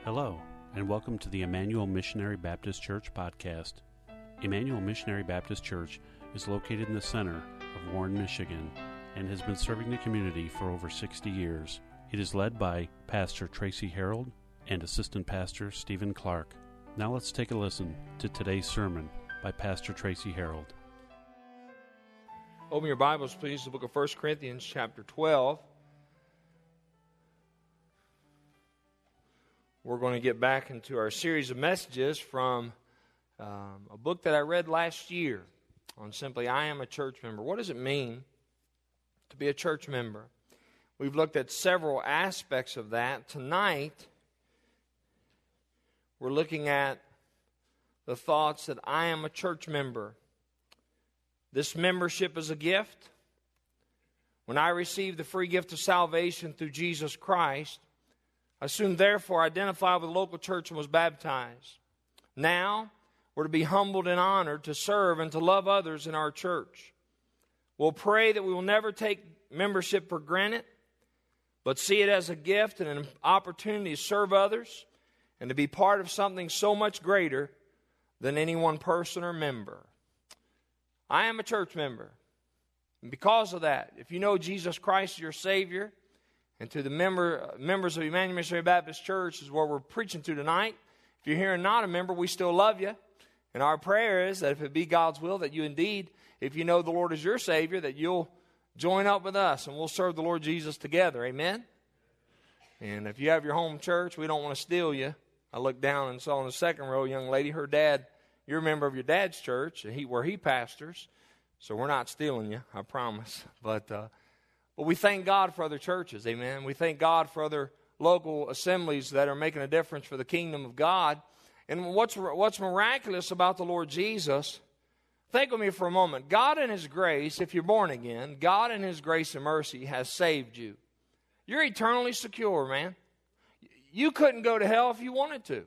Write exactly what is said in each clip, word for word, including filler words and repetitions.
Hello, and welcome to the Emmanuel Missionary Baptist Church podcast. Emmanuel Missionary Baptist Church is located in the center of Warren, Michigan, and has been serving the community for over sixty years. It is led by Pastor Tracy Harold and Assistant Pastor Stephen Clark. Now let's take a listen to today's sermon by Pastor Tracy Harold. Open your Bibles, please, to the book of First Corinthians chapter twelve. We're going to get back into our series of messages from um, a book that I read last year on simply, I am a church member. What does it mean to be a church member? We've looked at several aspects of that. Tonight, we're looking at the thoughts that I am a church member. This membership is a gift. When I received the free gift of salvation through Jesus Christ, I soon therefore identified with the local church and was baptized. Now, we're to be humbled and honored to serve and to love others in our church. We'll pray that we will never take membership for granted, but see it as a gift and an opportunity to serve others and to be part of something so much greater than any one person or member. I am a church member. And because of that, if you know Jesus Christ as your Savior, and to the member, members of Emmanuel Missionary Baptist Church is where we're preaching to tonight. If you're here and not a member, we still love you. And our prayer is that if it be God's will, that you indeed, if you know the Lord is your Savior, that you'll join up with us and we'll serve the Lord Jesus together. Amen? And if you have your home church, we don't want to steal you. I looked down and saw in the second row a young lady, her dad, you're a member of your dad's church, and he, where he pastors. So we're not stealing you, I promise. But... Uh, But we thank God for other churches, amen. We thank God for other local assemblies that are making a difference for the kingdom of God. And what's what's miraculous about the Lord Jesus, think with me for a moment. God in His grace, if you're born again, God in His grace and mercy has saved you. You're eternally secure, man. You couldn't go to hell if you wanted to.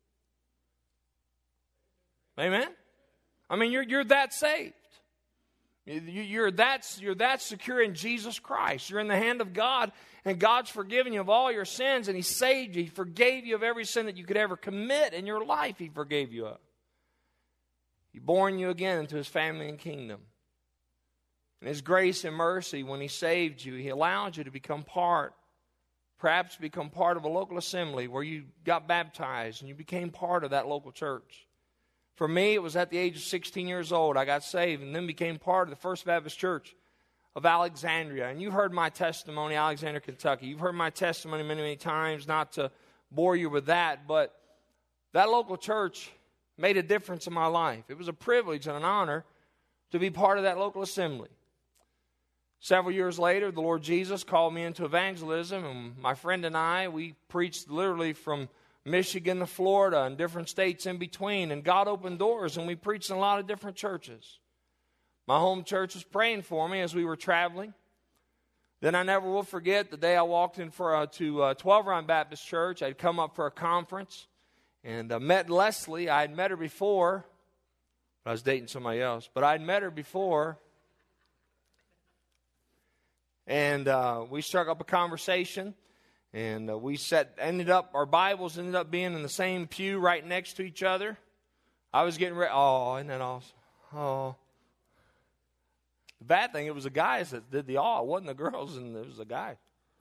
Amen? I mean, you're you're that saved. You're that, you're that secure in Jesus Christ. You're in the hand of God, and God's forgiven you of all your sins, and He saved you. He forgave you of every sin that you could ever commit in your life. He forgave you of. He born you again into His family and kingdom. And His grace and mercy, when He saved you, He allowed you to become part, perhaps become part of a local assembly where you got baptized and you became part of that local church. For me, it was at the age of sixteen years old. I got saved and then became part of the First Baptist Church of Alexandria. And you've heard my testimony, Alexandria, Kentucky. You've heard my testimony many, many times, not to bore you with that. But that local church made a difference in my life. It was a privilege and an honor to be part of that local assembly. Several years later, the Lord Jesus called me into evangelism. And my friend and I, we preached literally from Michigan to Florida and different states in between. And God opened doors, and we preached in a lot of different churches. My home church was praying for me as we were traveling. Then I never will forget the day I walked in for a, to uh, twelve Run Baptist Church. I'd come up for a conference and uh, met Leslie. I had met her before. I was dating somebody else, but I'd met her before. And uh, we struck up a conversation. And uh, we sat, ended up, our Bibles ended up being in the same pew right next to each other. I was getting ready, oh, isn't that awesome? Oh. The bad thing, it was the guys that did the awe. It wasn't the girls, and it was the guys.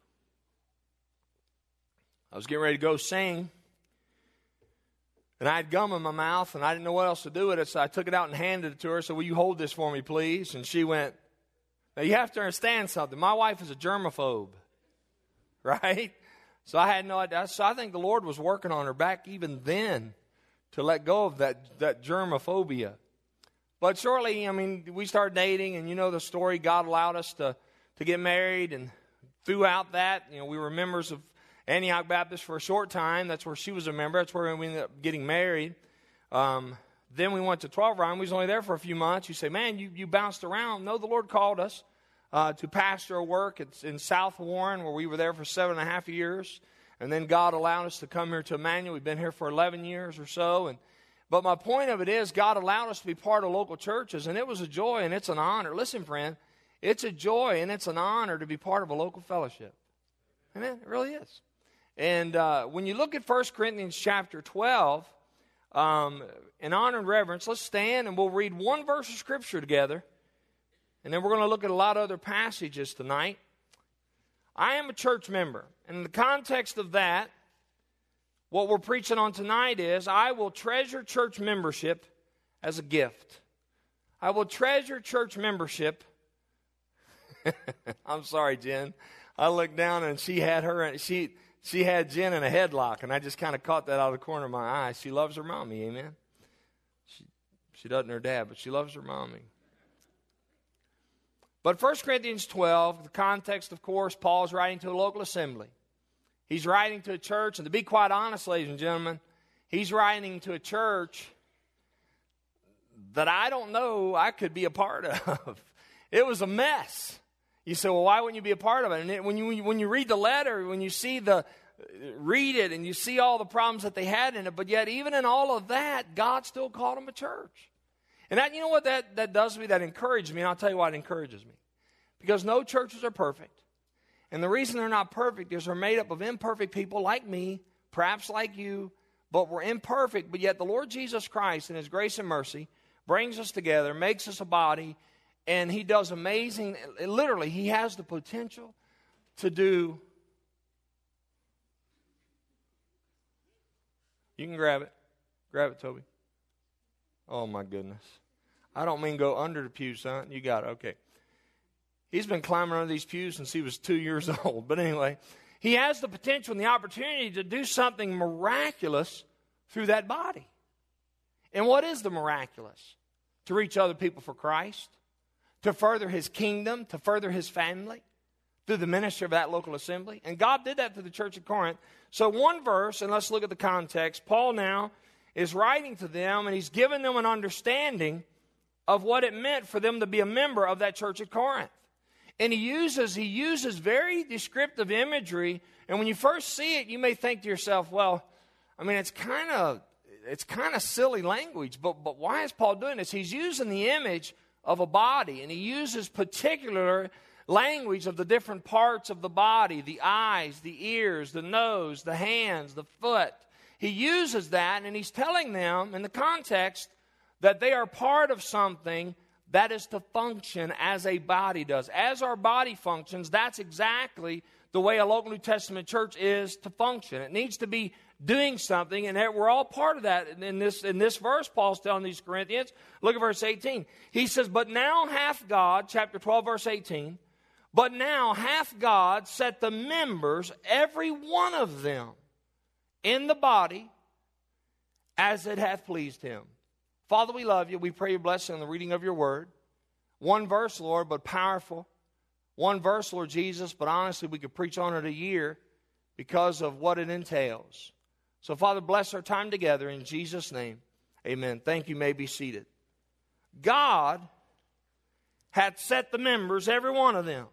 I was getting ready to go sing. And I had gum in my mouth, and I didn't know what else to do with it, so I took it out and handed it to her. So, will you hold this for me, please? And she went, now you have to understand something. My wife is a germaphobe, right? So I had no idea. So I think the Lord was working on her back even then to let go of that, that germophobia. But shortly, I mean, we started dating, and you know the story. God allowed us to, to get married, and throughout that, you know, we were members of Antioch Baptist for a short time. That's where she was a member. That's where we ended up getting married. Um, then we went to twelve Run. We was only there for a few months. You say, man, you, you bounced around. No, the Lord called us. Uh, to pastor a work it's in South Warren, where we were there for seven and a half years. And then God allowed us to come here to Emmanuel. We've been here for eleven years or so. And But my point of it is, God allowed us to be part of local churches, and it was a joy and it's an honor. Listen, friend, it's a joy and it's an honor to be part of a local fellowship. Amen? It really is. And uh, when you look at First Corinthians chapter twelve, um, in honor and reverence, let's stand and we'll read one verse of Scripture together. And then we're going to look at a lot of other passages tonight. I am a church member. And in the context of that, what we're preaching on tonight is, I will treasure church membership as a gift. I will treasure church membership. I'm sorry, Jen. I looked down and she had her, she she had Jen in a headlock, and I just kind of caught that out of the corner of my eye. She loves her mommy, amen? She, she doesn't her dad, but she loves her mommy. But First Corinthians twelve, the context, of course, Paul's writing to a local assembly. He's writing to a church, and to be quite honest, ladies and gentlemen, he's writing to a church that I don't know I could be a part of. It was a mess. You say, well, why wouldn't you be a part of it? And it, when you when you read the letter, when you see the, read it, and you see all the problems that they had in it, but yet even in all of that, God still called them a church. And that, you know what that, that does to me? That encourages me, and I'll tell you why it encourages me. Because no churches are perfect. And the reason they're not perfect is they're made up of imperfect people like me, perhaps like you, but we're imperfect. But yet the Lord Jesus Christ, in His grace and mercy, brings us together, makes us a body, and He does amazing, literally, He has the potential to do. You can grab it. Grab it, Toby. Oh, my goodness. I don't mean go under the pew, son. You got it. Okay. He's been climbing under these pews since he was two years old. But anyway, he has the potential and the opportunity to do something miraculous through that body. And what is the miraculous? To reach other people for Christ, to further His kingdom, to further His family through the ministry of that local assembly. And God did that to the church of Corinth. So one verse, and let's look at the context. Paul now is writing to them, and he's given them an understanding of what it meant for them to be a member of that church at Corinth. And he uses he uses very descriptive imagery. And when you first see it, you may think to yourself, well, I mean, it's kind of it's kind of silly language. But but why is Paul doing this? He's using the image of a body, and he uses particular language of the different parts of the body: the eyes, the ears, the nose, the hands, the foot. He uses that, and he's telling them in the context that they are part of something that is to function as a body does. As our body functions, that's exactly the way a local New Testament church is to function. It needs to be doing something, and we're all part of that. In this, in this verse, Paul's telling these Corinthians, look at verse eighteen. He says, but now hath God, chapter twelve, verse eighteen, but now hath God set the members, every one of them, in the body as it hath pleased Him. Father, we love you. We pray your blessing on the reading of your word. One verse, Lord, but powerful. One verse, Lord Jesus, but honestly, we could preach on it a year because of what it entails. So, Father, bless our time together in Jesus' name. Amen. Thank you. You may be seated. God hath set the members, every one of them,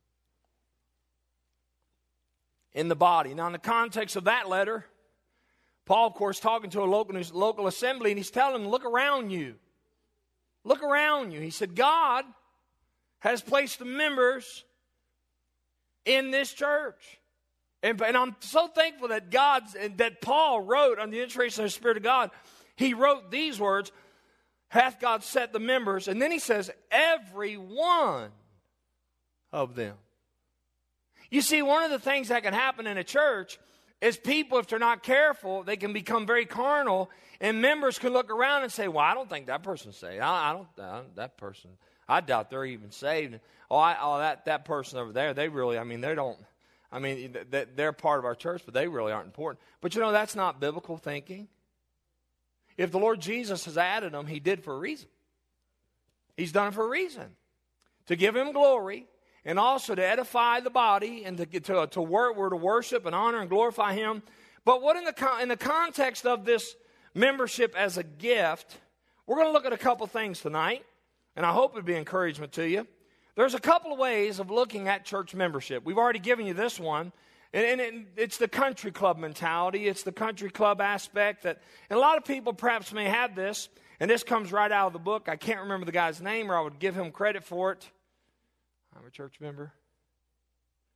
in the body. Now, in the context of that letter, Paul, of course, talking to a local, local assembly, and he's telling them, look around you. Look around you. He said, God has placed the members in this church. And, and I'm so thankful that God's, and that Paul wrote on the inspiration of the Spirit of God, he wrote these words, hath God set the members, and then he says, every one of them. You see, one of the things that can happen in a church is people, if they're not careful, they can become very carnal, and members can look around and say, well, I don't think that person's saved. I, I, don't, I don't, that person, I doubt they're even saved. Oh, I, oh that, that person over there, they really, I mean, they don't, I mean, they're part of our church, but they really aren't important. But you know, that's not biblical thinking. If the Lord Jesus has added them, He did for a reason. He's done it for a reason. To give Him glory, and also to edify the body, and to to, to work, we're to worship and honor and glorify Him. But what in the in the context of this membership as a gift, we're going to look at a couple things tonight, and I hope it'll be encouragement to you. There's a couple of ways of looking at church membership. We've already given you this one, and, and it, it's the country club mentality. It's the country club aspect that, and a lot of people perhaps may have this, and this comes right out of the book. I can't remember the guy's name, or I would give him credit for it. I'm a church member.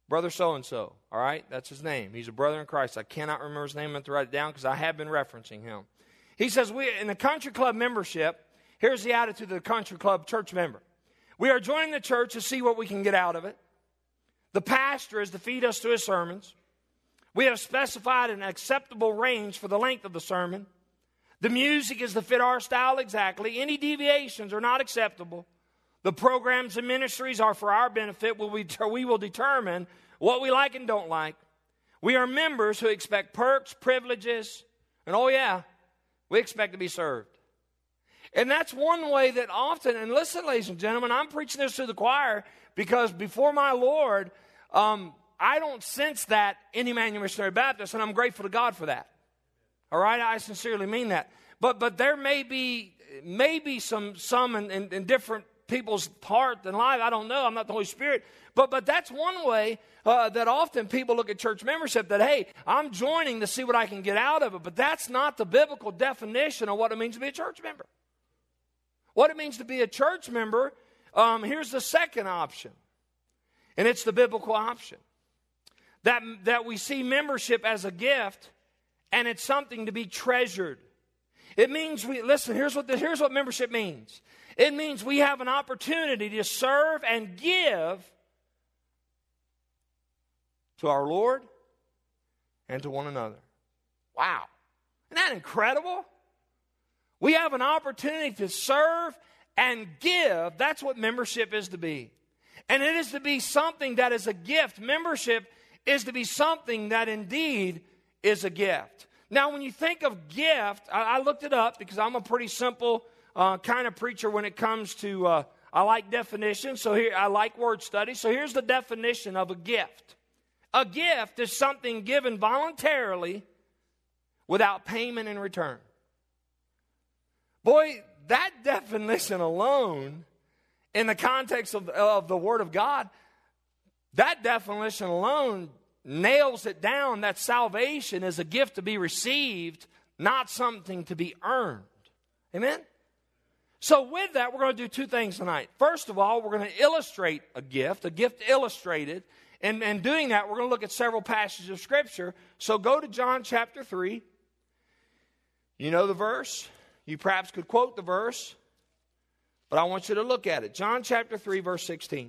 Brother so-and-so, all right? That's his name. He's a brother in Christ. I cannot remember his name. I have to write it down because I have been referencing him. He says, we in the country club membership, here's the attitude of the country club church member. We are joining the church to see what we can get out of it. The pastor is to feed us to his sermons. We have specified an acceptable range for the length of the sermon. The music is to fit our style exactly. Any deviations are not acceptable. The programs and ministries are for our benefit. We will determine what we like and don't like. We are members who expect perks, privileges, and oh yeah, we expect to be served. And that's one way that often, and listen, ladies and gentlemen, I'm preaching this to the choir because before my Lord, um, I don't sense that in Emmanuel Missionary Baptist, and I'm grateful to God for that. All right, I sincerely mean that. But but there may be maybe some some in, in, in different people's heart and life. I don't know. I'm not the Holy Spirit. But but that's one way uh, that often people look at church membership that, hey, I'm joining to see what I can get out of it. But that's not the biblical definition of what it means to be a church member. What it means to be a church member, um, here's the second option. And it's the biblical option. That, that we see membership as a gift, and it's something to be treasured. It means, we listen, here's what, the, here's what membership means. It means we have an opportunity to serve and give to our Lord and to one another. Wow. Isn't that incredible? We have an opportunity to serve and give. That's what membership is to be. And it is to be something that is a gift. Membership is to be something that indeed is a gift. Now, when you think of gift, I, I looked it up because I'm a pretty simple uh, kind of preacher when it comes to, uh, I like definitions, so here I like word study. So here's the definition of a gift. A gift is something given voluntarily without payment in return. Boy, that definition alone, in the context of, of the Word of God, that definition alone nails it down that salvation is a gift to be received, not something to be earned. Amen? So with that, we're going to do two things tonight. First of all, we're going to illustrate a gift, a gift illustrated. And, and doing that, we're going to look at several passages of Scripture. So go to John chapter three. You know the verse. You perhaps could quote the verse, but I want you to look at it. John chapter three, verse sixteen.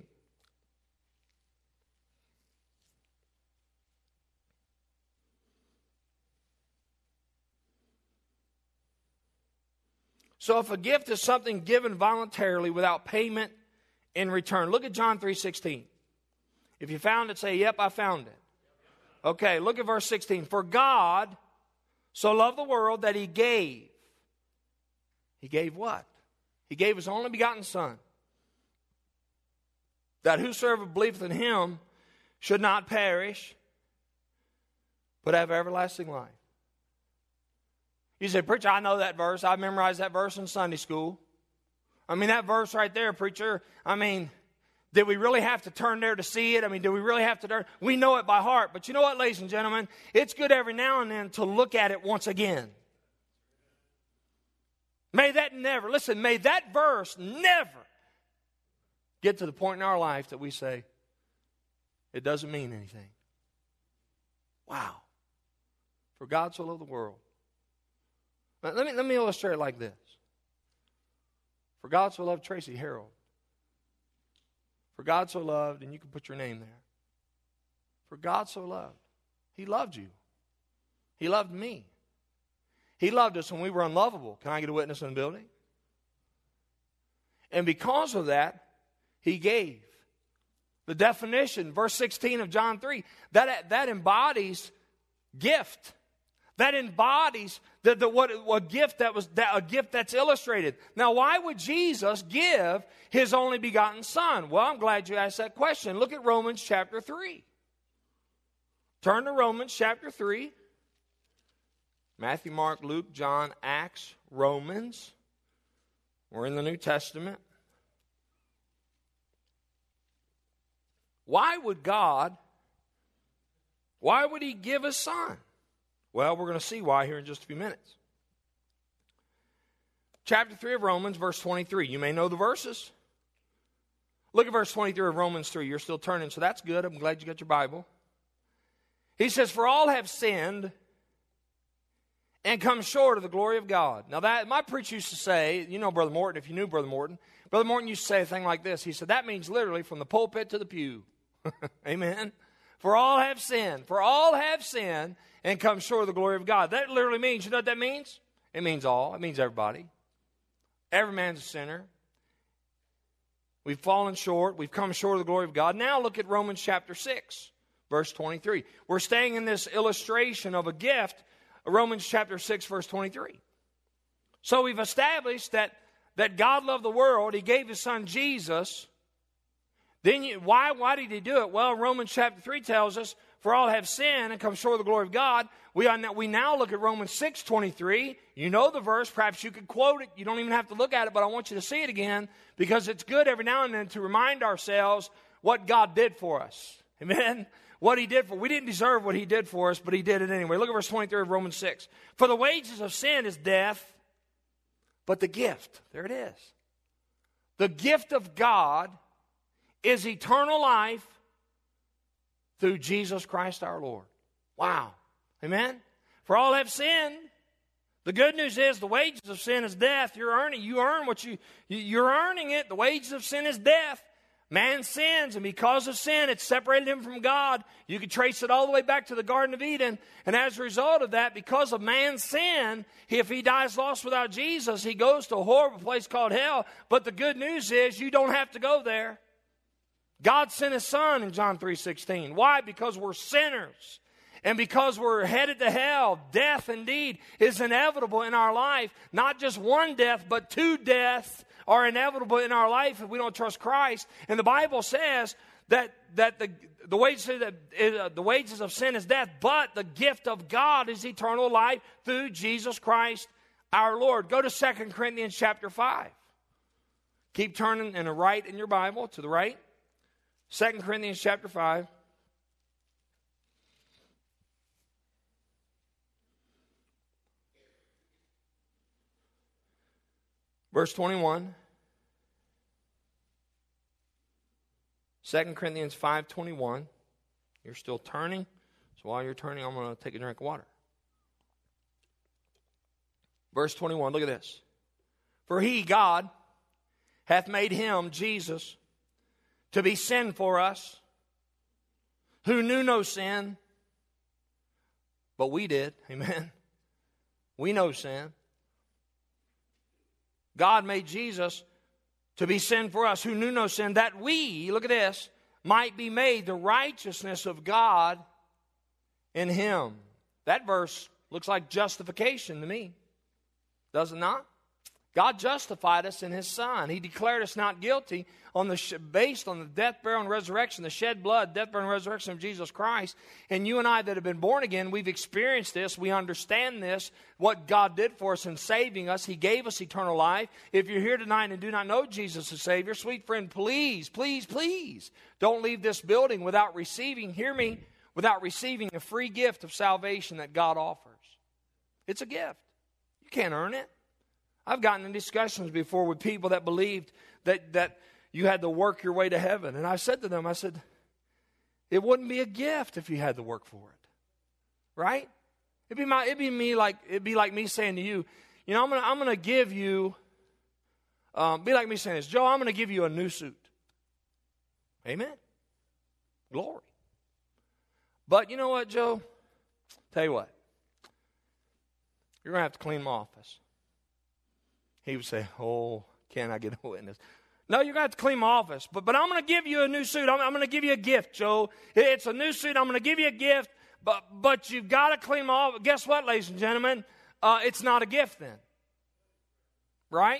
So if a gift is something given voluntarily without payment in return, look at John three sixteen. If you found it, say, yep, I found it. Okay, look at verse sixteen. For God so loved the world that He gave. He gave what? He gave His only begotten Son, that whosoever believeth in Him should not perish, but have everlasting life. You say, preacher, I know that verse. I memorized that verse in Sunday school. I mean, that verse right there, preacher, I mean, did we really have to turn there to see it? I mean, do we really have to turn? We know it by heart. But you know what, ladies and gentlemen? It's good every now and then to look at it once again. May that never, listen, may that verse never get to the point in our life that we say, it doesn't mean anything. Wow. For God so loved the world. Now, let me, let me illustrate it like this. For God so loved Tracy Harold. For God so loved, and you can put your name there. For God so loved. He loved you. He loved me. He loved us when we were unlovable. Can I get a witness in the building? And because of that, He gave. The definition, verse sixteen of John three, that, that embodies gift. That embodies the, the, what, a gift that was that, a gift that's illustrated. Now, why would Jesus give His only begotten Son? Well, I'm glad you asked that question. Look at Romans chapter three. Turn to Romans chapter three. Matthew, Mark, Luke, John, Acts, Romans. We're in the New Testament. Why would God, why would He give His Son? Well, we're going to see why here in just a few minutes. Chapter three of Romans, verse twenty-three. You may know the verses. Look at verse twenty-three of Romans three. You're still turning, so that's good. I'm glad you got your Bible. He says, for all have sinned and come short of the glory of God. Now, that my preacher used to say, you know Brother Morton, if you knew Brother Morton, Brother Morton used to say a thing like this. He said, that means literally from the pulpit to the pew. Amen. For all have sinned. For all have sinned and come short of the glory of God. That literally means, you know what that means? It means all. It means everybody. Every man's a sinner. We've fallen short. We've come short of the glory of God. Now look at Romans chapter six, verse twenty-three. We're staying in this illustration of a gift, Romans chapter six, verse twenty-three. So we've established that, that God loved the world. He gave His Son Jesus. Then you, why, why did He do it? Well, Romans chapter three tells us, for all have sinned and come short of the glory of God. We, are now, we now look at Romans six twenty-three. You know the verse. Perhaps you could quote it. You don't even have to look at it, but I want you to see it again because it's good every now and then to remind ourselves what God did for us. Amen? What He did for us. We didn't deserve what He did for us, but He did it anyway. Look at verse twenty-three of Romans six. For the wages of sin is death, but the gift, there it is. The gift of God is eternal life through Jesus Christ our Lord. Wow. Amen? For all have sinned. The good news is the wages of sin is death. You're earning. You earn what you, you're earning it. The wages of sin is death. Man sins, and because of sin, it's separated him from God. You can trace it all the way back to the Garden of Eden. And as a result of that, because of man's sin, if he dies lost without Jesus, he goes to a horrible place called hell. But the good news is you don't have to go there. God sent His Son in John three sixteen. Why? Because we're sinners. And because we're headed to hell, death indeed is inevitable in our life. Not just one death, but two deaths are inevitable in our life if we don't trust Christ. And the Bible says that, that the, the, wages of, uh, the wages of sin is death, but the gift of God is eternal life through Jesus Christ our Lord. Go to Second Corinthians chapter five. Keep turning in the right in your Bible, to the right. Second Corinthians chapter five. Verse twenty-one. Second Corinthians five twenty-one. You're still turning. So while you're turning, I'm going to take a drink of water. Verse twenty-one, look at this. For He, God, hath made Him, Jesus, to be sin for us, who knew no sin, but we did. Amen. We know sin. God made Jesus to be sin for us, who knew no sin, that we, look at this, might be made the righteousness of God in Him. That verse looks like justification to me. Does it not? God justified us in His Son. He declared us not guilty on the based on the death, burial, and resurrection, the shed blood, death, burial, and resurrection of Jesus Christ. And you and I that have been born again, we've experienced this. We understand this, what God did for us in saving us. He gave us eternal life. If you're here tonight and do not know Jesus as Savior, sweet friend, please, please, please don't leave this building without receiving, hear me, without receiving a free gift of salvation that God offers. It's a gift. You can't earn it. I've gotten in discussions before with people that believed that, that you had to work your way to heaven. And I said to them, I said, it wouldn't be a gift if you had to work for it. Right? It'd be my it'd be me like it'd be like me saying to you, you know, I'm gonna I'm gonna give you um, be like me saying this, Joe, I'm gonna give you a new suit. Amen. Glory. But you know what, Joe? Tell you what. You're gonna have to clean my office. He would say, oh, can I get a witness? No, you're going to have to clean my office. But, but I'm going to give you a new suit. I'm, I'm going to give you a gift, Joe. It's a new suit. I'm going to give you a gift. But, but you've got to clean my office. Guess what, ladies and gentlemen? Uh, it's not a gift then. Right?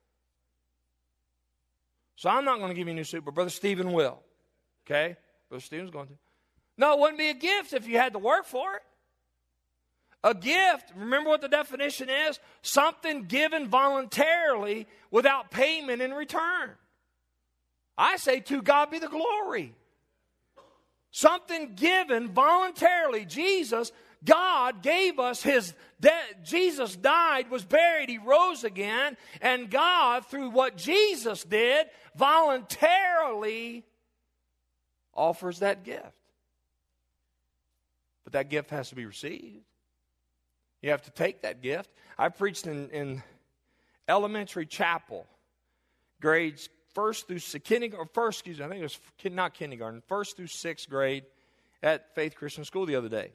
So I'm not going to give you a new suit, but Brother Stephen will. Okay? Brother Stephen's going to. No, it wouldn't be a gift if you had to work for it. A gift, remember what the definition is? Something given voluntarily without payment in return. I say, to God be the glory. Something given voluntarily. Jesus, God gave us His death. Jesus died, was buried, He rose again. And God, through what Jesus did, voluntarily offers that gift. But that gift has to be received. You have to take that gift. I preached in, in elementary chapel, grades first through kindergarten, first, excuse me, I think it was not kindergarten, first through sixth grade at Faith Christian School the other day.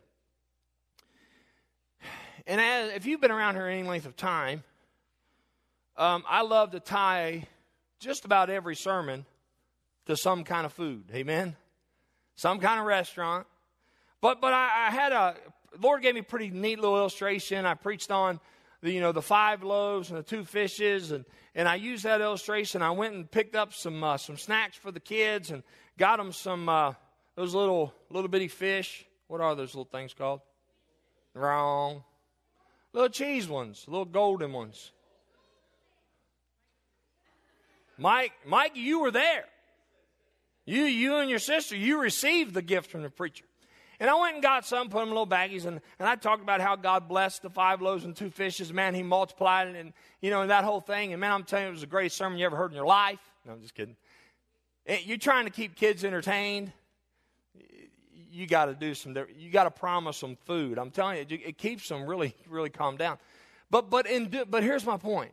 And as, if you've been around here any length of time, um, I love to tie just about every sermon to some kind of food. Amen? Some kind of restaurant. But but I, I had a, Lord gave me a pretty neat little illustration. I preached on the, you know, the five loaves and the two fishes, and, and I used that illustration. I went and picked up some uh, some snacks for the kids and got them some, uh, those little, little bitty fish. What are those little things called? Wrong. Little cheese ones, little golden ones. Mike, Mike, you were there. You, you and your sister, you received the gift from the preacher. And I went and got some, put them in little baggies, and, and I talked about how God blessed the five loaves and two fishes. Man, He multiplied it, and, you know, and that whole thing. And, man, I'm telling you, it was the greatest sermon you ever heard in your life. No, I'm just kidding. You're trying to keep kids entertained. You got to do some, you got to promise them food. I'm telling you, it keeps them really, really calmed down. But, but, in, but here's my point.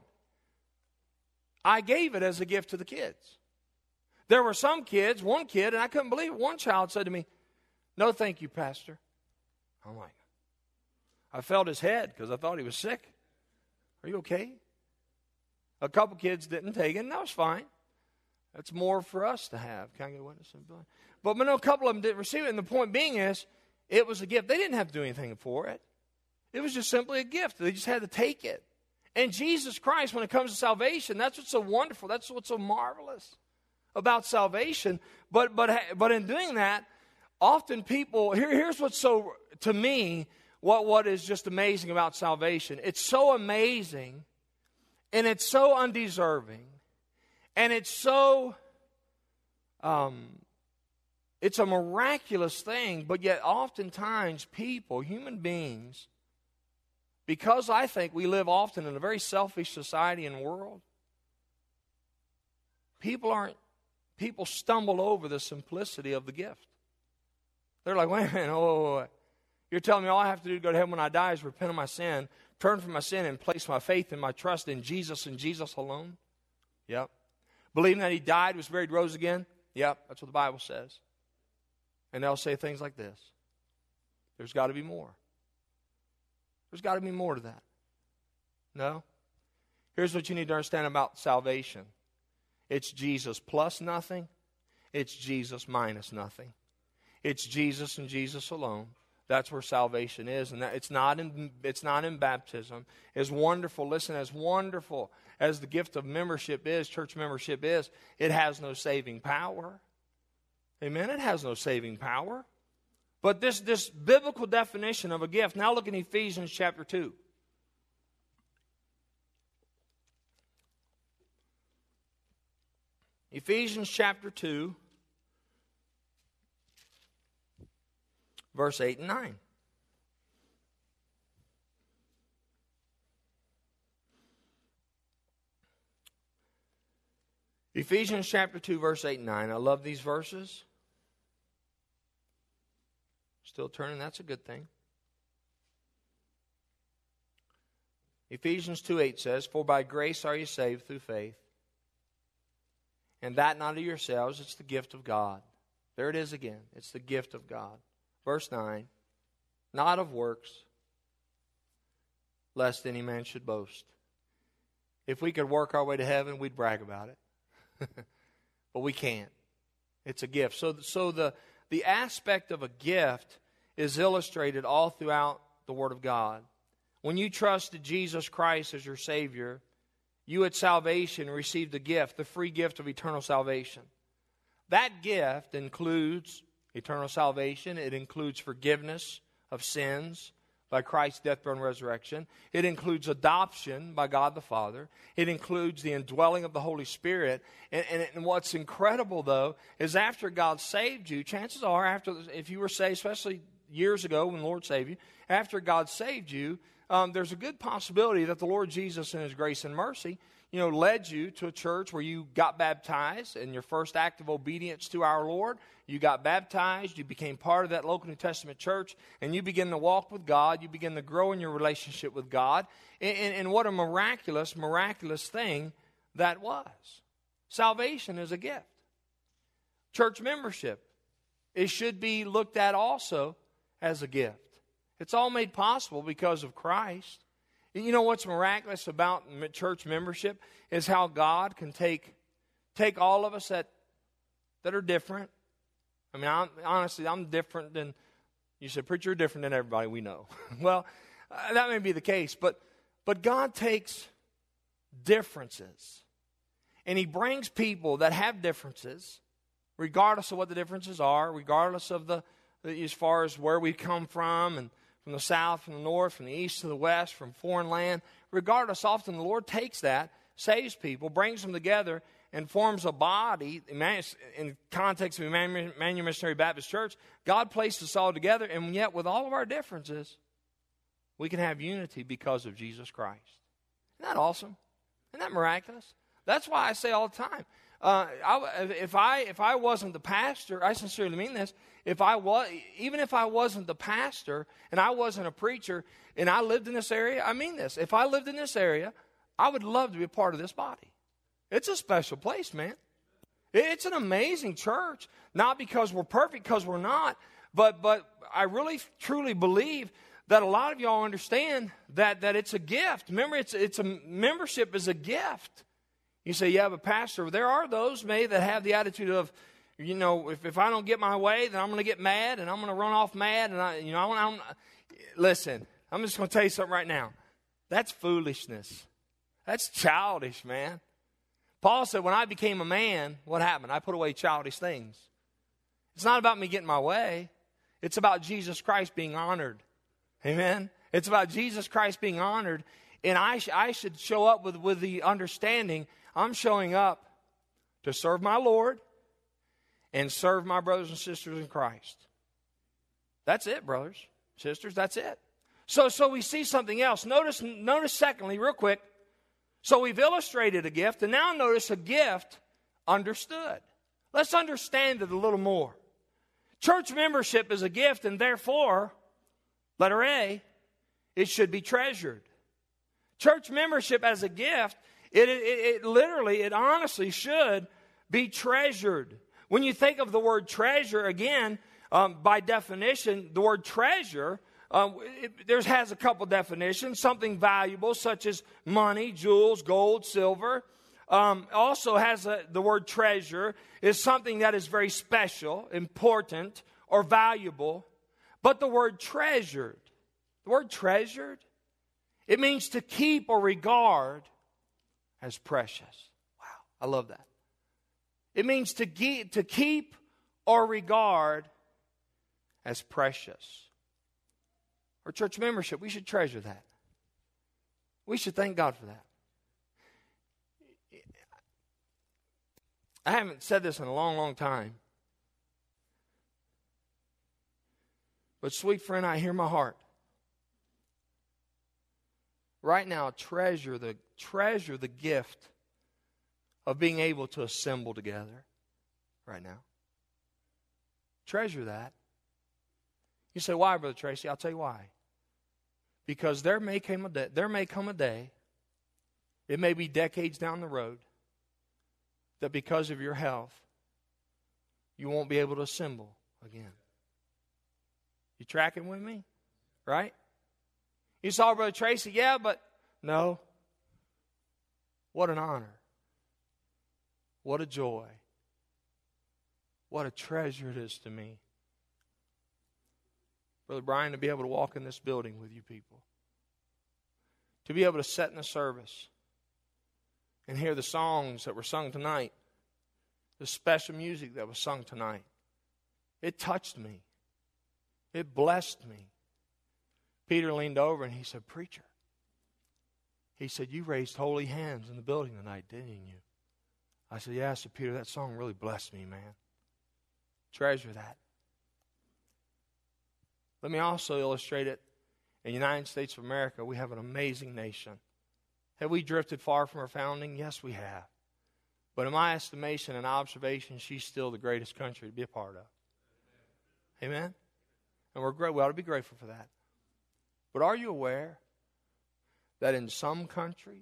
I gave it as a gift to the kids. There were some kids, one kid, and I couldn't believe it. One child said to me, "No, thank you, Pastor." I'm like, I felt his head because I thought he was sick. Are you okay? A couple kids didn't take it, and that was fine. That's more for us to have. Can I get a witness? But no, a couple of them didn't receive it, and the point being is, it was a gift. They didn't have to do anything for it. It was just simply a gift. They just had to take it. And Jesus Christ, when it comes to salvation, that's what's so wonderful. That's what's so marvelous about salvation. But but but in doing that, often people, here, here's what's so, to me, what, what is just amazing about salvation. It's so amazing, and it's so undeserving, and it's so, um, it's a miraculous thing, but yet oftentimes people, human beings, because I think we live often in a very selfish society and world, people aren't, people stumble over the simplicity of the gift. They're like, wait a minute, oh, wait, wait. You're telling me all I have to do to go to heaven when I die is repent of my sin, turn from my sin, and place my faith and my trust in Jesus and Jesus alone? Yep. Believing that He died, was buried, rose again? Yep, that's what the Bible says. And they'll say things like this. There's got to be more. There's got to be more to that. No? Here's what you need to understand about salvation. It's Jesus plus nothing. It's Jesus minus nothing. It's Jesus and Jesus alone. That's where salvation is. And that, it's not in, it's not in baptism. As wonderful, listen, as wonderful as the gift of membership is, church membership is, it has no saving power. Amen? It has no saving power. But this, this biblical definition of a gift, now look in Ephesians chapter two. Ephesians chapter two, verse eight and nine. Ephesians chapter two, verse eight and nine. I love these verses. Still turning, that's a good thing. Ephesians two eight says, "For by grace are you saved through faith, and that not of yourselves, it's the gift of God." There it is again. It's the gift of God. Verse nine, "Not of works, lest any man should boast." If we could work our way to heaven, we'd brag about it. But we can't. It's a gift. So, so the, the aspect of a gift is illustrated all throughout the Word of God. When you trusted Jesus Christ as your Savior, you at salvation received the gift, the free gift of eternal salvation. That gift includes eternal salvation. It includes forgiveness of sins, by Christ's death, burial, and resurrection. It includes adoption by God the Father. It includes the indwelling of the Holy Spirit. And, and, and what's incredible, though, is after God saved you, chances are, after if you were saved, especially years ago when the Lord saved you, after God saved you, um, there's a good possibility that the Lord Jesus in His grace and mercy, you know, led you to a church where you got baptized in your first act of obedience to our Lord. You got baptized, you became part of that local New Testament church, and you begin to walk with God. You begin to grow in your relationship with God. And, and, and what a miraculous, miraculous thing that was. Salvation is a gift. Church membership, it should be looked at also as a gift. It's all made possible because of Christ. You know what's miraculous about church membership is how God can take take all of us that that are different. I mean, I'm, honestly, I'm different than, you said, preacher, you're different than everybody we know. Well, uh, that may be the case, but but God takes differences, and He brings people that have differences, regardless of what the differences are, regardless of the, the as far as where we come from, and from the south, from the north, from the east to the west, from foreign land. Regardless, often the Lord takes that, saves people, brings them together, and forms a body. In the context of Emmanuel Missionary Baptist Church, God placed us all together, and yet with all of our differences, we can have unity because of Jesus Christ. Isn't that awesome? Isn't that miraculous? That's why I say all the time, uh, I, if I if I wasn't the pastor, I sincerely mean this. If I was, even if I wasn't the pastor and I wasn't a preacher and I lived in this area, I mean this. If I lived in this area, I would love to be a part of this body. It's a special place, man. It's an amazing church. Not because we're perfect, because we're not, but but I really truly believe that a lot of y'all understand that that it's a gift. Remember, it's it's a membership is a gift. You say, yeah, but pastor, there are those maybe that have the attitude of, you know, if, if I don't get my way, then I'm going to get mad and I'm going to run off mad. And I, you know, I, I'm, listen, I'm just going to tell you something right now. That's foolishness. That's childish, man. Paul said, when I became a man, what happened? I put away childish things. It's not about me getting my way. It's about Jesus Christ being honored. Amen? It's about Jesus Christ being honored. And I, sh- I should show up with, with the understanding I'm showing up to serve my Lord and serve my brothers and sisters in Christ. That's it, brothers, sisters, that's it. So, so we see something else. Notice, notice secondly, real quick. So we've illustrated a gift, and now notice a gift understood. Let's understand it a little more. Church membership is a gift, and therefore, letter A, it should be treasured. Church membership as a gift, it, it, it literally, it honestly should be treasured. When you think of the word treasure, again, um, by definition, the word treasure, um, it, there has a couple definitions. Something valuable, such as money, jewels, gold, silver. Um, also has a, the word treasure is something that is very special, important, or valuable. But the word treasured, the word treasured, it means to keep or regard as precious. Wow, I love that. It means to, ge- to keep or regard as precious. Our church membership, we should treasure that. We should thank God for that. I haven't said this in a long, long time. But sweet friend, I hear my heart. Right now, treasure the treasure the gift of being able to assemble together right now. Treasure that. You say, why, Brother Tracy? I'll tell you why. Because there may come a day, there may come a day, it may be decades down the road, that because of your health, you won't be able to assemble again. You tracking with me? Right? You saw Brother Tracy, yeah, but no. What an honor. What a joy. What a treasure it is to me, Brother Brian, to be able to walk in this building with you people. To be able to sit in the service and hear the songs that were sung tonight. The special music that was sung tonight. It touched me. It blessed me. Peter leaned over and he said, "Preacher," he said, "you raised holy hands in the building tonight, didn't you?" I said, "Yeah." I said, "Peter, that song really blessed me, man." Treasure that. Let me also illustrate it. In the United States of America, we have an amazing nation. Have we drifted far from our founding? Yes, we have. But in my estimation and observation, she's still the greatest country to be a part of. Amen? And we're great. We ought to be grateful for that. But are you aware that in some countries,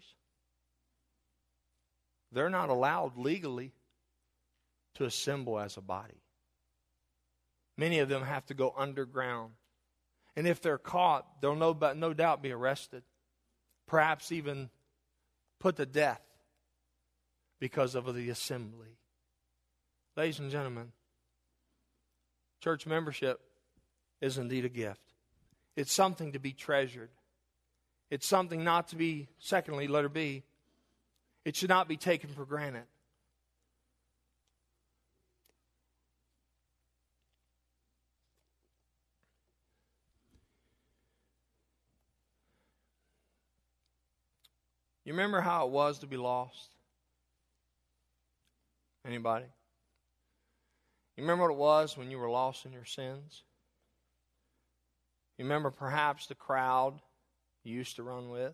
they're not allowed legally to assemble as a body? Many of them have to go underground. And if they're caught, they'll no, no doubt be arrested. Perhaps even put to death because of the assembly. Ladies and gentlemen, church membership is indeed a gift. It's something to be treasured. It's something not to be, secondly, letter B, it should not be taken for granted. You remember how it was to be lost? Anybody? You remember what it was when you were lost in your sins? You remember perhaps the crowd you used to run with?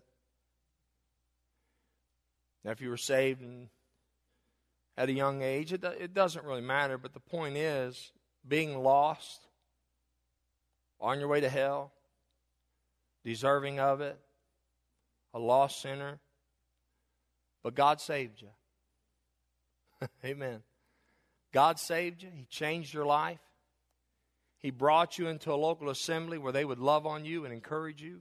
Now, if you were saved and at a young age, it, it doesn't really matter. But the point is, being lost, on your way to hell, deserving of it, a lost sinner, but God saved you. Amen. God saved you. He changed your life. He brought you into a local assembly where they would love on you and encourage you.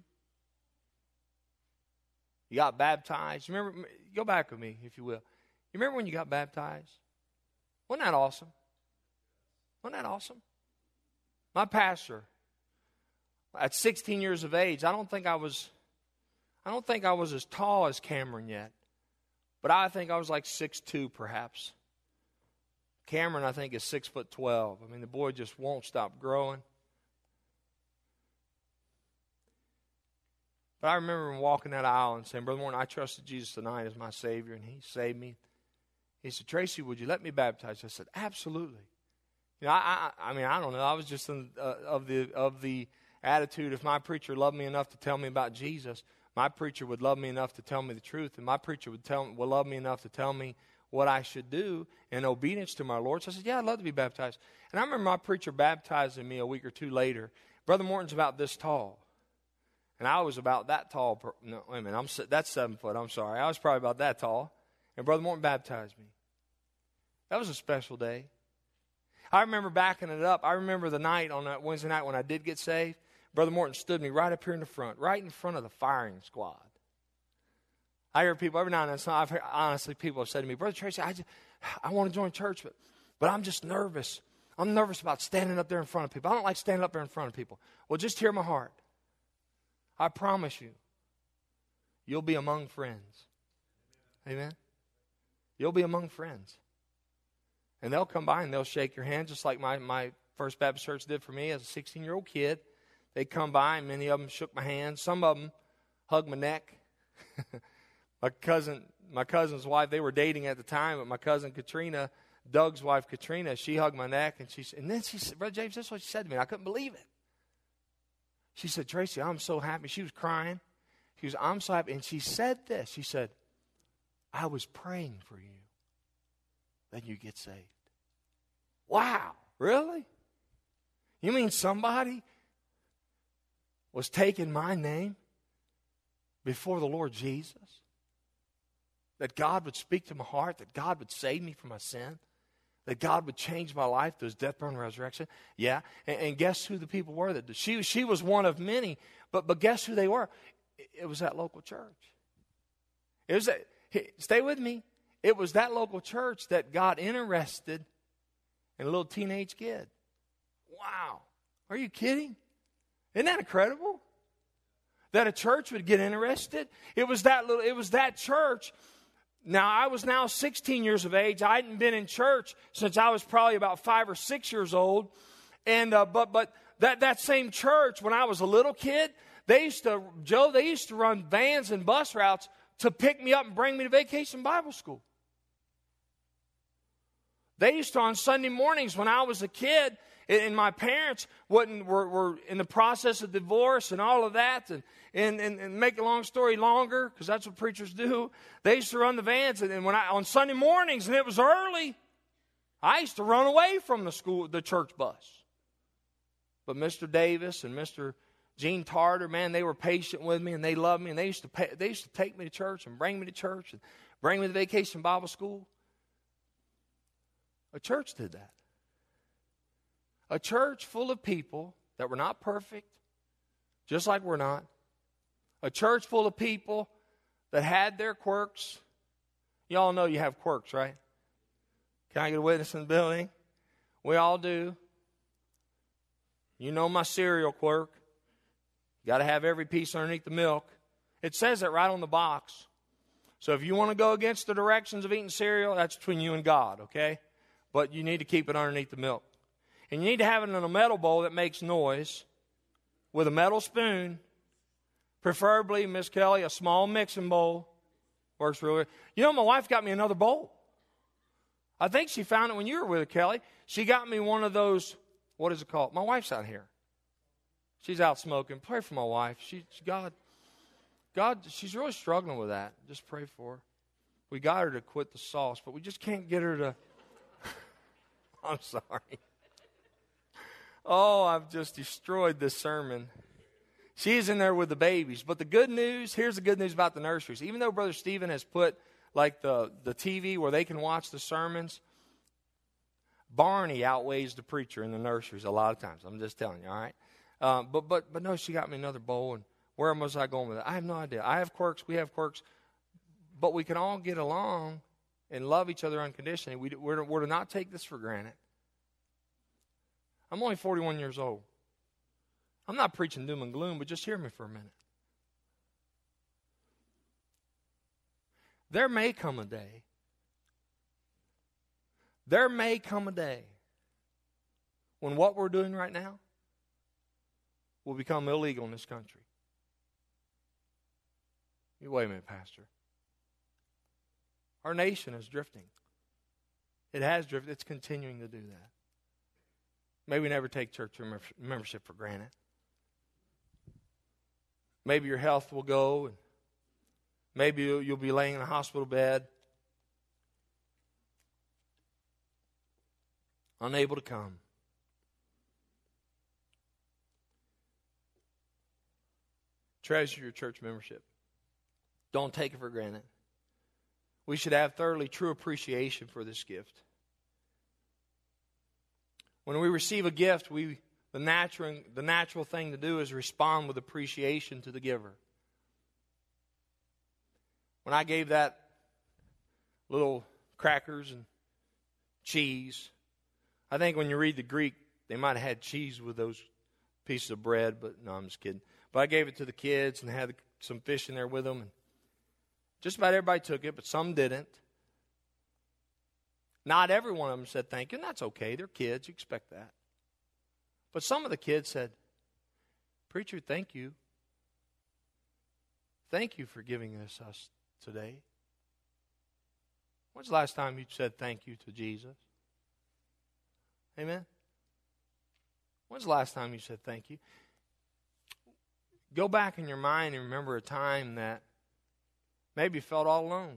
You got baptized. Remember, go back with me, if you will. You remember when you got baptized? Wasn't that awesome? Wasn't that awesome? My pastor, at sixteen years of age, I don't think I was, I don't think I was as tall as Cameron yet. But I think I was like six two, perhaps. Cameron, I think, is six foot twelve. I mean, the boy just won't stop growing. But I remember him walking that aisle and saying, "Brother Morton, I trusted Jesus tonight as my Savior, and He saved me." He said, "Tracy, would you let me baptize?" I said, "Absolutely." You know, I, I, I mean, I don't know. I was just in, uh, of the of the attitude, if my preacher loved me enough to tell me about Jesus, my preacher would love me enough to tell me the truth, and my preacher would tell would love me enough to tell me what I should do in obedience to my Lord. So I said, "Yeah, I'd love to be baptized." And I remember my preacher baptizing me a week or two later. Brother Morton's about this tall. And I was about that tall. Per, no, wait a minute. I'm, that's seven foot. I'm sorry. I was probably about that tall. And Brother Morton baptized me. That was a special day. I remember backing it up. I remember the night on that Wednesday night when I did get saved. Brother Morton stood me right up here in the front, right in front of the firing squad. I hear people every now and then. So I've heard, honestly, people have said to me, "Brother Tracy, I, just, I want to join church, but, but I'm just nervous. I'm nervous about standing up there in front of people. I don't like standing up there in front of people." Well, just hear my heart. I promise you, you'll be among friends. Amen? You'll be among friends. And they'll come by and they'll shake your hand, just like my, my First Baptist Church did for me as a sixteen-year-old kid. They come by, and many of them shook my hand. Some of them hugged my neck. my cousin, my cousin's wife, they were dating at the time, but my cousin Katrina, Doug's wife Katrina, she hugged my neck, and she and then she said, "Brother James, this is what she said to me. I couldn't believe it." She said, "Tracy, I'm so happy." She was crying. She was, "I'm so happy." And she said this. She said, "I was praying for you that you get saved." Wow, really? You mean somebody was taking my name before the Lord Jesus? That God would speak to my heart, that God would save me from my sin, that God would change my life through His death, burial, and resurrection? Yeah, and, and guess who the people were? That she, she was one of many, but, but guess who they were? It, it was that local church. It was that, stay with me. It was that local church that got interested in a little teenage kid. Wow. Are you kidding? Isn't that incredible? That a church would get interested. It was that little, it was that church. Now, I was now sixteen years of age. I hadn't been in church since I was probably about five or six years old. And, uh, but, but That, that same church, when I was a little kid, they used to, Joe, they used to run vans and bus routes to pick me up and bring me to Vacation Bible School. They used to, on Sunday mornings when I was a kid, and my parents wouldn't, were, were in the process of divorce and all of that, and, and, and, and make a long story longer, because that's what preachers do, they used to run the vans, and, and when I, on Sunday mornings, and it was early, I used to run away from the school, the church bus. But Mister Davis and Mister Gene Tarter, man, they were patient with me, and they loved me, and they used to pay, they used to take me to church and bring me to church and bring me to Vacation Bible School. A church did that. A church full of people that were not perfect, just like we're not. A church full of people that had their quirks. You all know you have quirks, right? Can I get a witness in the building? We all do. You know my cereal quirk. You got to have every piece underneath the milk. It says it right on the box. So if you want to go against the directions of eating cereal, that's between you and God, okay? But you need to keep it underneath the milk. And you need to have it in a metal bowl that makes noise with a metal spoon. Preferably, Miss Kelly, a small mixing bowl. Works really good. You know, my wife got me another bowl. I think she found it when you were with her, Kelly. She got me one of those, what is it called? My wife's out here. She's out smoking. Pray for my wife. She, God, God, she's really struggling with that. Just pray for her. We got her to quit the sauce, but we just can't get her to. I'm sorry. Oh, I've just destroyed this sermon. She's in there with the babies. But the good news, here's the good news about the nurseries. Even though Brother Stephen has put like the, the T V where they can watch the sermons, Barney outweighs the preacher in the nurseries a lot of times. I'm just telling you, all right? Uh, but, but, but no, she got me another bowl. And where was I going with it? I have no idea. I have quirks. We have quirks. But we can all get along and love each other unconditionally. We, we're, we're to not take this for granted. I'm only forty-one years old. I'm not preaching doom and gloom, but just hear me for a minute. There may come a day, there may come a day when what we're doing right now will become illegal in this country. You wait a minute, Pastor. Our nation is drifting. It has drifted. It's continuing to do that. Maybe we never take church membership for granted. Maybe your health will go, and maybe you'll, you'll be laying in a hospital bed, unable to come. Treasure your church membership. Don't take it for granted. We should have thoroughly true appreciation for this gift. When we receive a gift, we the natural the natural thing to do is respond with appreciation to the giver. When I gave that little crackers and cheese, I think when you read the Greek, they might have had cheese with those pieces of bread, but no, I'm just kidding. But I gave it to the kids and had some fish in there with them, and just about everybody took it, but some didn't. Not every one of them said thank you, and that's okay. They're kids. You expect that. But some of the kids said, Preacher, thank you. Thank you for giving us us today. When's the last time you said thank you to Jesus? Amen? When's the last time you said thank you? Go back in your mind and remember a time that maybe you felt all alone.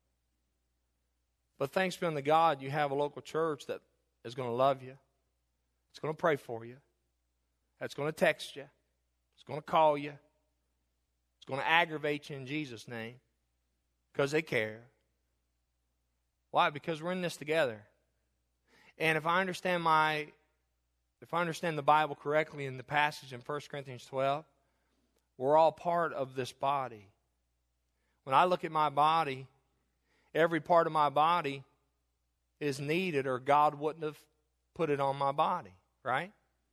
But thanks be unto God, you have a local church that is going to love you. It's going to pray for you. That's going to text you. It's going to call you. It's going to aggravate you in Jesus' name because they care. Why? Because we're in this together. And if I understand my, if I understand the Bible correctly in the passage in First Corinthians twelve, we're all part of this body. When I look at my body, every part of my body is needed, or God wouldn't have put it on my body, right?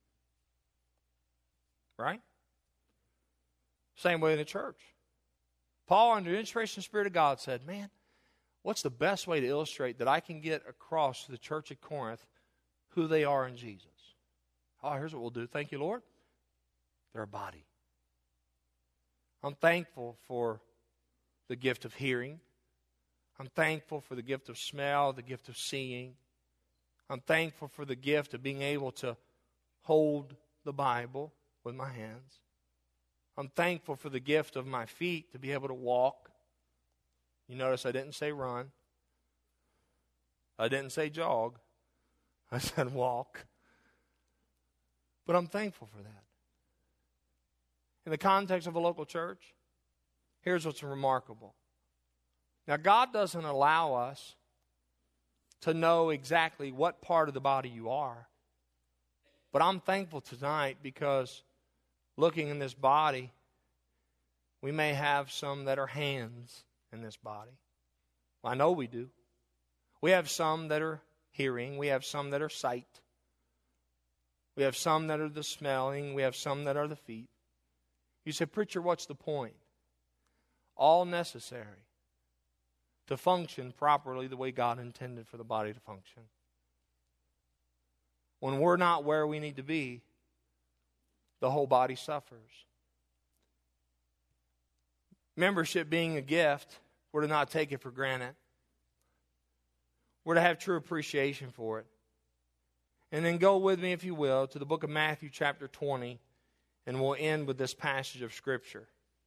Right? Same way in the church. Paul, under the inspiration of the Spirit of God, said, man, what's the best way to illustrate that I can get across to the church at Corinth who they are in Jesus? Oh, here's what we'll do. Thank you, Lord. They're a body. I'm thankful for the gift of hearing. I'm thankful for the gift of smell, the gift of seeing. I'm thankful for the gift of being able to hold the Bible with my hands. I'm thankful for the gift of my feet to be able to walk. You notice I didn't say run. I didn't say jog. I said walk. But I'm thankful for that. In the context of a local church, here's what's remarkable. Now, God doesn't allow us to know exactly what part of the body you are. But I'm thankful tonight because looking in this body, we may have some that are hands in this body. I know we do. We have some that are hearing. We have some that are sight. We have some that are the smelling. We have some that are the feet. You say, preacher, what's the point? All necessary to function properly the way God intended for the body to function. When we're not where we need to be, the whole body suffers. Membership being a gift, we're to not take it for granted. We're to have true appreciation for it. And then go with me, if you will, to the book of Matthew chapter twenty, and we'll end with this passage of Scripture.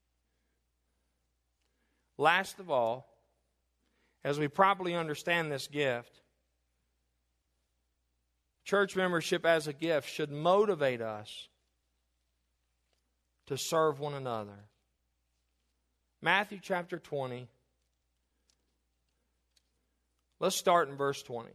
Last of all, as we properly understand this gift, church membership as a gift should motivate us to serve one another. Matthew chapter twenty. Let's start in verse twenty.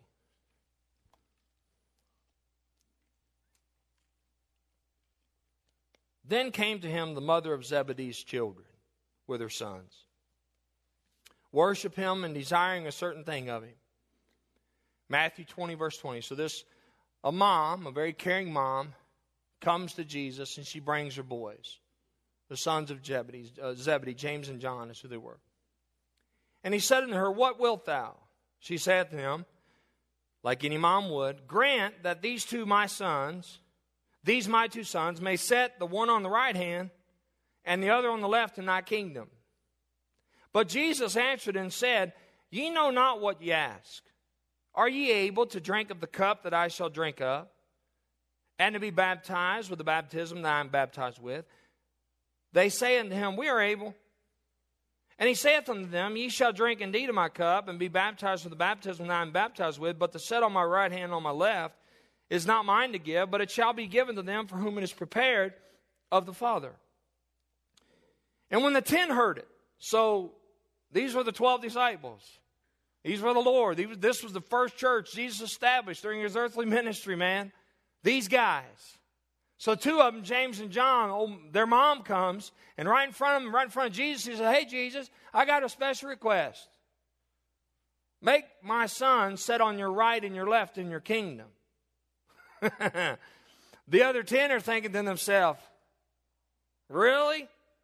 Then came to him the mother of Zebedee's children with her sons. Worship him and desiring a certain thing of him. Matthew twenty, verse twenty. So this, a mom, a very caring mom, comes to Jesus and she brings her boys. The sons of Zebedee, uh, Zebedee, James and John is who they were. And he said unto her, what wilt thou? She said to him, like any mom would, grant that these two my sons, these my two sons, may set the one on the right hand and the other on the left in thy kingdom. But Jesus answered and said, ye know not what ye ask. Are ye able to drink of the cup that I shall drink of, and to be baptized with the baptism that I am baptized with? They say unto him, we are able. And he saith unto them, ye shall drink indeed of my cup, and be baptized with the baptism that I am baptized with, but to set on my right hand and on my left is not mine to give, but it shall be given to them for whom it is prepared of the Father. And when the ten heard it, so these were the twelve disciples. These were the Lord. This was the first church Jesus established during his earthly ministry, man. These guys. So two of them, James and John, oh, their mom comes, and right in front of them, right in front of Jesus, he says, hey, Jesus, I got a special request. Make my son sit on your right and your left in your kingdom. The other ten are thinking to themselves, really?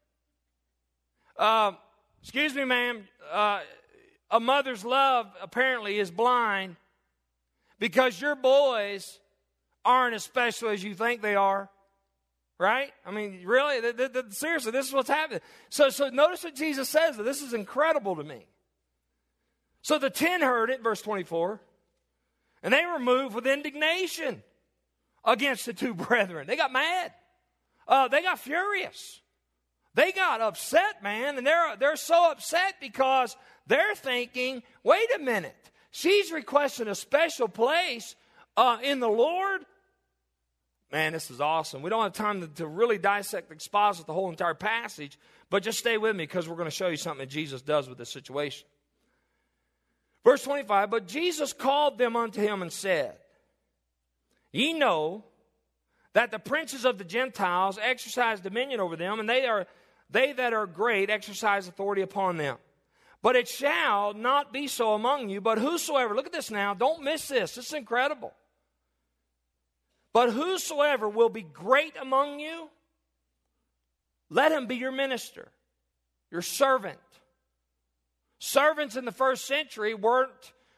Uh, excuse me, ma'am. Uh, a mother's love apparently is blind because your boys aren't as special as you think they are. Right? I mean, really? Th- th- th- seriously, this is what's happening. So, so notice what Jesus says. This is incredible to me. So the ten heard it, verse twenty-four, and they were moved with indignation against the two brethren. They got mad. Uh, they got furious. They got upset, man, and they're, they're so upset because they're thinking, wait a minute, she's requesting a special place uh, in the Lord. Man, this is awesome. We don't have time to, to really dissect, exposit the whole entire passage, but just stay with me because we're going to show you something that Jesus does with this situation. Verse twenty-five, but Jesus called them unto him and said, ye know that the princes of the Gentiles exercise dominion over them, and they are they that are great exercise authority upon them. But it shall not be so among you, but whosoever, look at this now, don't miss this, this is incredible. But whosoever will be great among you, let him be your minister, your servant. Servants in the first century weren't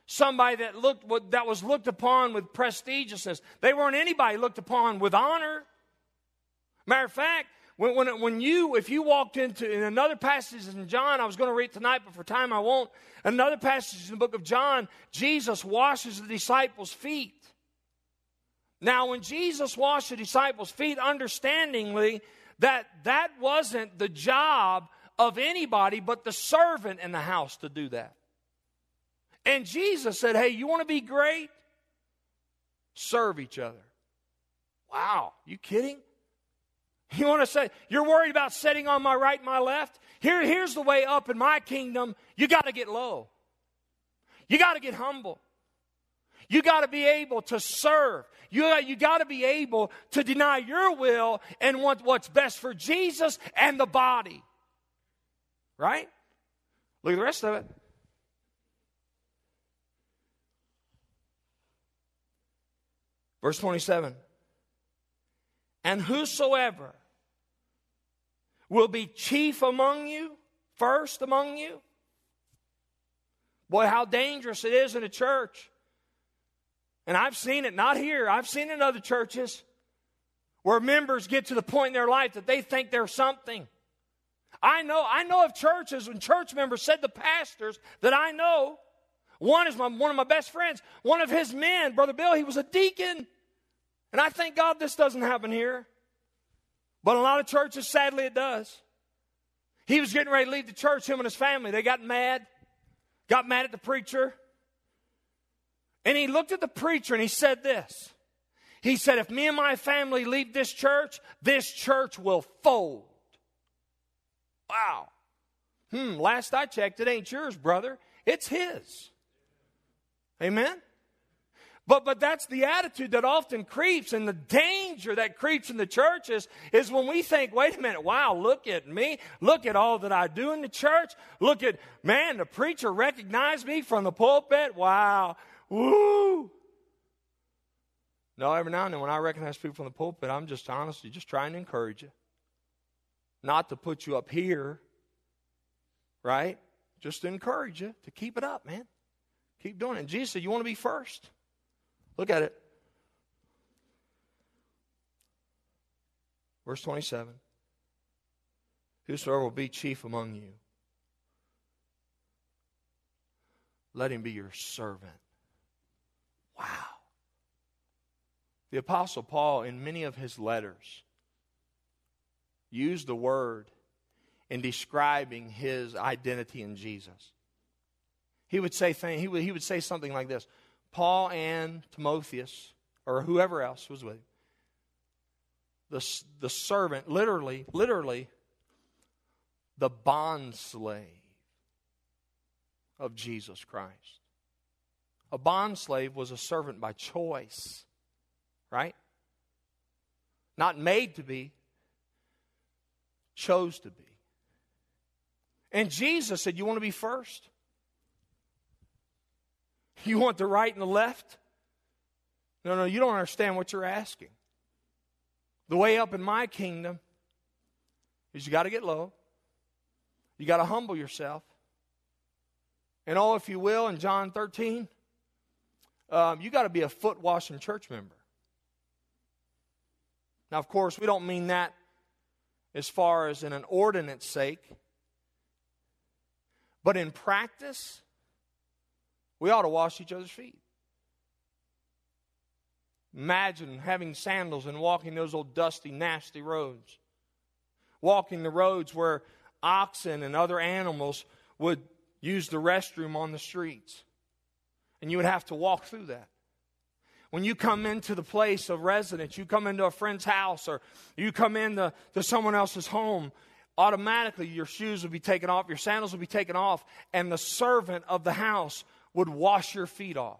somebody that looked that was looked upon with prestigiousness. They weren't anybody looked upon with honor. Matter of fact, when, when, when you, if you walked into, in another passage in John, I was going to read tonight, but for time I won't. Another passage in the book of John, Jesus washes the disciples' feet. Now, when Jesus washed the disciples' feet, understandingly, that that wasn't the job of anybody but the servant in the house to do that. And Jesus said, hey, you want to be great? Serve each other. Wow, you kidding? You want to say, you're worried about sitting on my right and my left? Here, here's the way up in my kingdom. You got to get low. You got to get humble. You got to be able to serve. You, you got to be able to deny your will and want what's best for Jesus and the body. Right? Look at the rest of it. Verse twenty-seven. And whosoever will be chief among you, first among you. Boy, how dangerous it is in a church. And I've seen it, not here, I've seen it in other churches, where members get to the point in their life that they think they're something. I know, I know of churches when church members said to pastors that I know, one is my, one of my best friends, one of his men, Brother Bill, he was a deacon. And I thank God this doesn't happen here. But in a lot of churches, sadly, it does. He was getting ready to leave the church, him and his family. They got mad, got mad at the preacher. And he looked at the preacher and he said this. He said, if me and my family leave this church, this church will fold. Wow. Hmm, last I checked, it ain't yours, brother. It's his. Amen? But but that's the attitude that often creeps, and the danger that creeps in the churches is when we think, wait a minute, wow, look at me. Look at all that I do in the church. Look at, man, the preacher recognized me from the pulpit. Wow. Woo. No, every now and then when I recognize people from the pulpit, I'm just honestly just trying to encourage you. Not to put you up here, right? Just to encourage you to keep it up, man. Keep doing it. And Jesus said, you want to be first? Look at it. Verse twenty-seven. Whosoever will be chief among you, let him be your servant. Wow. The Apostle Paul, in many of his letters, used the word in describing his identity in Jesus. He would say thing, he would, he would say something like this. Paul and Timotheus, or whoever else was with him, the, the servant, literally, literally, the bondslave of Jesus Christ. A bondslave was a servant by choice, right? Not made to be, chose to be. And Jesus said, you want to be first? You want the right and the left? No, no, you don't understand what you're asking. The way up in my kingdom is you got to get low. You got to humble yourself. And oh, if you will, in John thirteen, um, you got to be a foot-washing church member. Now, of course, we don't mean that as far as in an ordinance sake. But in practice, we ought to wash each other's feet. Imagine having sandals and walking those old dusty, nasty roads. Walking the roads where oxen and other animals would use the restroom on the streets. And you would have to walk through that. When you come into the place of residence, you come into a friend's house or you come into to someone else's home, automatically your shoes will be taken off, your sandals will be taken off, and the servant of the house would wash your feet off.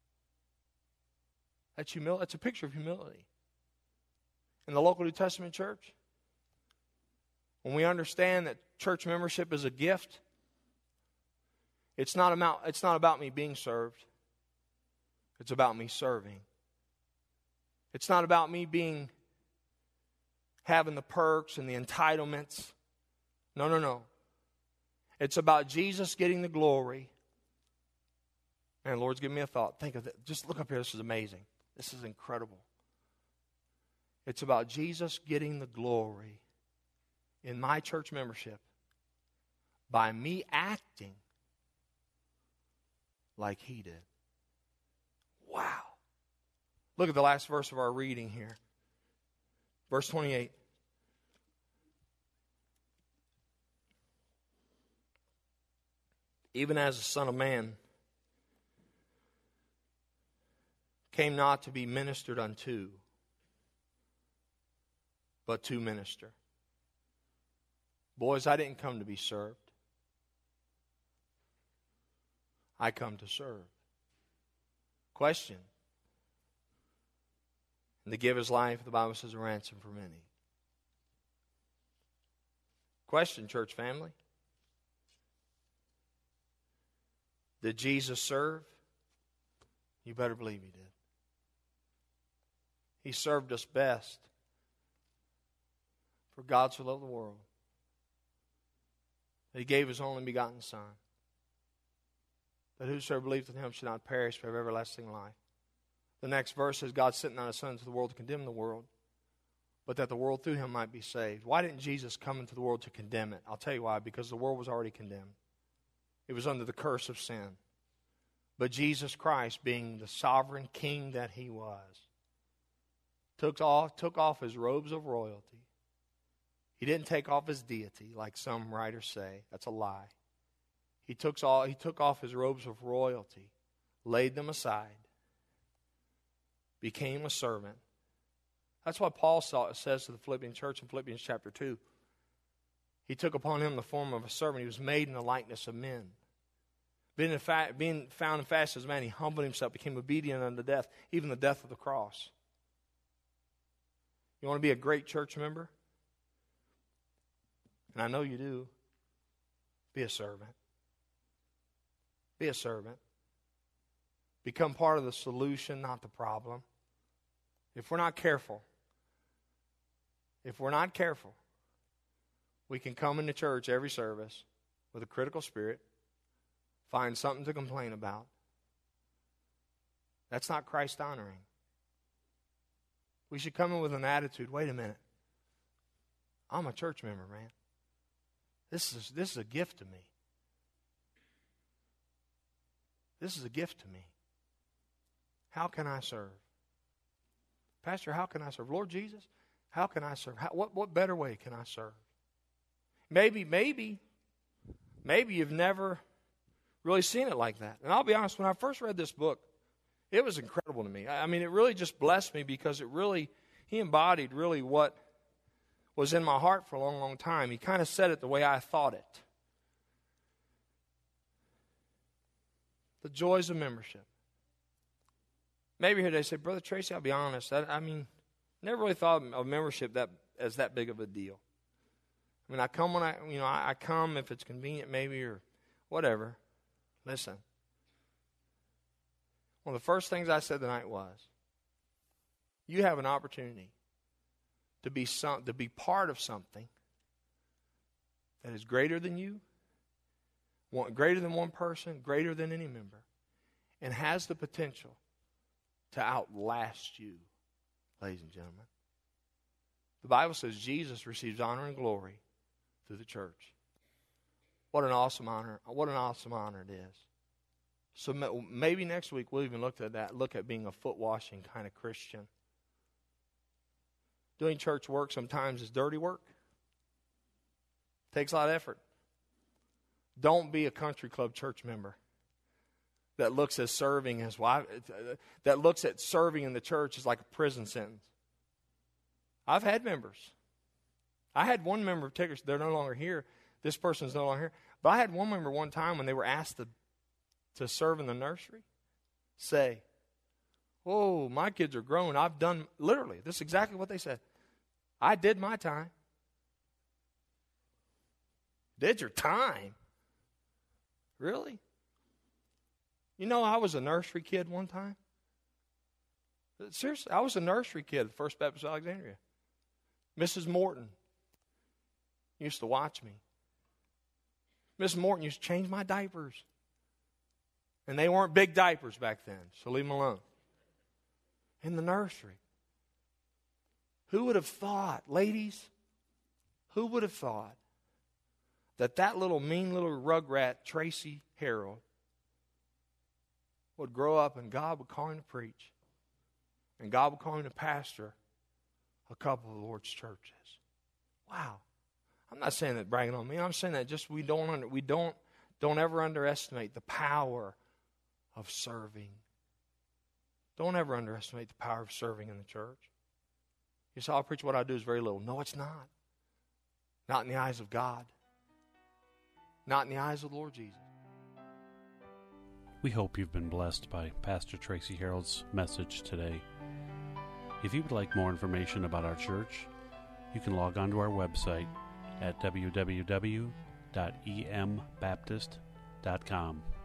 That's humility. That's a picture of humility. In the local New Testament church, when we understand that church membership is a gift, it's not about, it's not about me being served. It's about me serving. It's not about me being, having the perks and the entitlements. No, no, no. It's about Jesus getting the glory And the Lord's given me a thought. Think of it. Just look up here. This is amazing. This is incredible. It's about Jesus getting the glory in my church membership by me acting like He did. Wow. Look at the last verse of our reading here. Verse twenty-eight. Even as the Son of Man came not to be ministered unto, but to minister. Boys, I didn't come to be served. I come to serve. Question. And to give His life, the Bible says, a ransom for many. Question, church family. Did Jesus serve? You better believe He did. He served us best. For God so loved the world that He gave His only begotten Son, that whosoever believeth in Him should not perish but have everlasting life. The next verse says, God sent not His Son into the world to condemn the world, but that the world through Him might be saved. Why didn't Jesus come into the world to condemn it? I'll tell you why. Because the world was already condemned. It was under the curse of sin. But Jesus Christ, being the sovereign King that He was, took off, took off His robes of royalty. He didn't take off His deity, like some writers say. That's a lie. He took, all, he took off His robes of royalty, laid them aside, became a servant. That's what Paul saw, says to the Philippian church in Philippians chapter two. He took upon Him the form of a servant. He was made in the likeness of men. Being, in fact, being found and fast as a man, He humbled Himself, became obedient unto death, even the death of the cross. You want to be a great church member? And I know you do. Be a servant. Be a servant. Become part of the solution, not the problem. If we're not careful, if we're not careful, we can come into church every service with a critical spirit, find something to complain about. That's not Christ honoring. We should come in with an attitude, wait a minute, I'm a church member, man. This is, this is a gift to me. This is a gift to me. How can I serve? Pastor, how can I serve? Lord Jesus, how can I serve? How, what, what better way can I serve? Maybe, maybe, maybe you've never really seen it like that. And I'll be honest, when I first read this book, it was incredible to me. I mean, it really just blessed me because it really, he embodied really what was in my heart for a long, long time. He kind of said it the way I thought it. The joys of membership. Maybe here they say, Brother Tracy, I'll be honest. I, I mean, never really thought of membership that as that big of a deal. I mean, I come when I, you know, I, I come if it's convenient maybe or whatever. Listen. One of the first things I said tonight was, you have an opportunity to be some, to be part of something that is greater than you, one, greater than one person, greater than any member, and has the potential to outlast you, ladies and gentlemen. The Bible says Jesus receives honor and glory through the church. What an awesome honor! What an awesome honor it is. So maybe next week we'll even look at that. Look at being a foot washing kind of Christian. Doing church work sometimes is dirty work. Takes a lot of effort. Don't be a country club church member that looks at serving as well, that looks at serving in the church as like a prison sentence. I've had members. I had one member of particular, they're no longer here. This person's no longer here. But I had one member one time when they were asked to, to serve in the nursery, say, "Oh, my kids are grown. I've done," literally, this is exactly what they said. "I did my time." Did your time? Really? You know, I was a nursery kid one time. Seriously, I was a nursery kid at First Baptist Alexandria. Missus Morton used to watch me. Missus Morton used to change my diapers. And they weren't big diapers back then, so leave them alone. In the nursery. Who would have thought, ladies, who would have thought that that little mean little rugrat, Tracy Harold, would grow up and God would call him to preach. And God would call him to pastor a couple of the Lord's churches. Wow. I'm not saying that bragging on me. I'm saying that just we don't under, we don't don't ever underestimate the power of serving. Don't ever underestimate the power of serving in the church. You say, I'll preach what I do is very little. No, it's not. Not in the eyes of God. Not in the eyes of the Lord Jesus. We hope you've been blessed by Pastor Tracy Harold's message today. If you would like more information about our church, you can log on to our website at w w w dot e m baptist dot com.